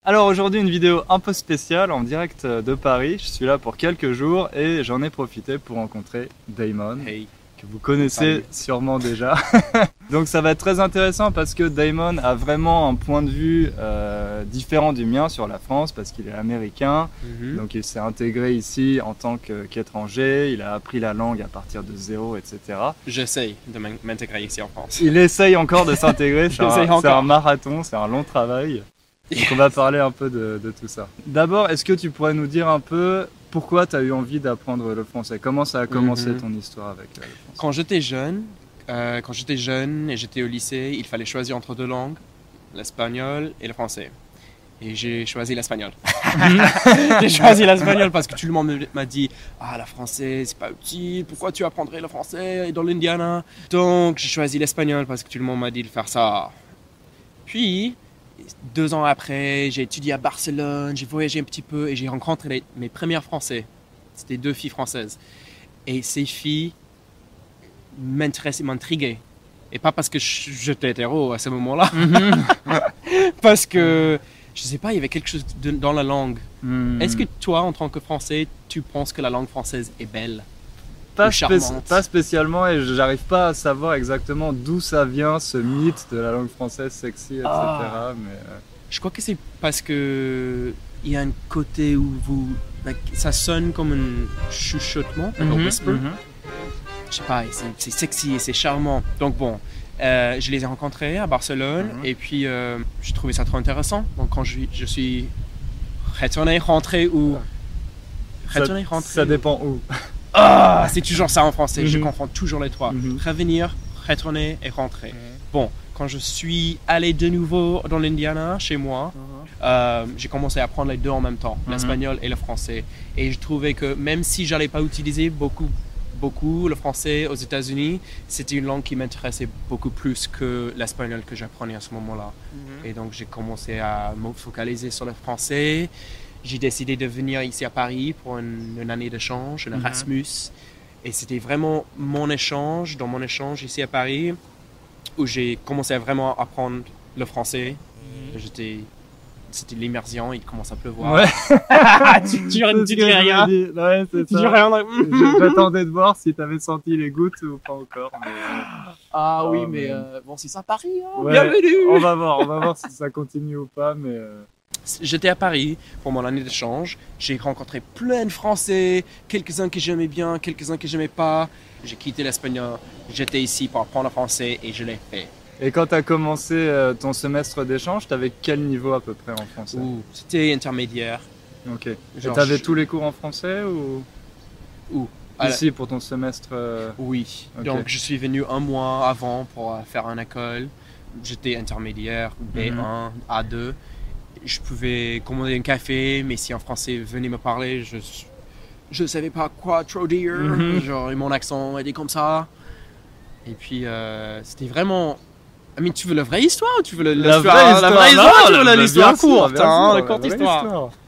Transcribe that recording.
Alors aujourd'hui une vidéo un peu spéciale en direct de Paris. Je suis là pour quelques jours et j'en ai profité pour rencontrer Damon, Hey. que vous connaissez sûrement déjà. Donc ça va être très intéressant parce que Damon a vraiment un point de vue différent du mien sur la France parce qu'il est américain. Donc il s'est intégré ici en tant qu'étranger, il a appris la langue à partir de zéro, etc. J'essaye de m'intégrer ici en France. Il essaye encore de s'intégrer, c'est J'essaye un marathon, c'est un long travail. Donc on va parler un peu de tout ça. D'abord, est-ce que tu pourrais nous dire un peu pourquoi tu as eu envie d'apprendre le français? Comment ça a commencé ton histoire avec le français? Quand j'étais jeune et j'étais au lycée, il fallait choisir entre deux langues, l'espagnol et le français. Et j'ai choisi l'espagnol. J'ai choisi l'espagnol parce que tout le monde m'a dit « Ah, le français, c'est pas utile, pourquoi tu apprendrais le français dans l'Indiana ?» Donc j'ai choisi l'espagnol parce que tout le monde m'a dit de faire ça. Puis, 2 ans après, j'ai étudié à Barcelone, j'ai voyagé un petit peu et j'ai rencontré mes premières Français. C'était 2 filles françaises. Et ces filles m'intriguaient. Et pas parce que j'étais hétéro à ce moment-là. Parce que, je sais pas, il y avait quelque chose dans la langue. Est-ce que toi, en tant que Français, tu penses que la langue française est belle? Pas spécialement, et j'arrive pas à savoir exactement d'où ça vient, ce mythe de la langue française sexy, etc. Mais je crois que c'est parce que il y a un côté où ça sonne comme un chuchotement, un whisper. Je sais pas, c'est sexy et c'est charmant. Donc bon, je les ai rencontrés à Barcelone et puis j'ai trouvé ça trop intéressant. Donc quand je suis rentré où? Ça dépend où. Ah, c'est toujours ça en français, je confonds toujours les trois. Revenir, retourner et rentrer. Bon, quand je suis allé de nouveau dans l'Indiana, chez moi, j'ai commencé à apprendre les deux en même temps, l'espagnol et le français. Et je trouvais que même si j'allais pas utiliser beaucoup le français aux États-Unis, c'était une langue qui m'intéressait beaucoup plus que l'espagnol que j'apprenais à ce moment-là. Et donc j'ai commencé à me focaliser sur le français. J'ai décidé de venir ici à Paris pour une année d'échange, un Erasmus. Et c'était vraiment mon échange ici à Paris, où j'ai commencé à vraiment apprendre le français. C'était l'immersion, il commence à pleuvoir. Ouais. tu dis rien. Ouais, c'est Tu ça. dis rien. J'attendais de voir si tu avais senti les gouttes ou pas encore. Mais, bon, c'est ça Paris, hein. Ouais, Bienvenue. on va voir si ça continue ou pas, mais... J'étais à Paris pour mon année d'échange. J'ai rencontré plein de Français, quelques-uns que j'aimais bien, quelques-uns que j'aimais pas. J'ai quitté l'espagnol, j'étais ici pour apprendre le français et je l'ai fait. Et quand tu as commencé ton semestre d'échange, tu avais quel niveau à peu près en français? C'était intermédiaire. Ok. Et tu avais tous les cours en français ou ici pour ton semestre Oui. Okay. Donc je suis venu 1 mois avant pour faire une école. J'étais intermédiaire, B1, A2. Je pouvais commander un café, mais si un Français venait me parler, je savais pas quoi trop dire. Genre, mon accent était comme ça. Et puis, c'était vraiment... tu veux la vraie histoire ou tu veux la vraie histoire, tu veux l'histoire courte, la courte histoire.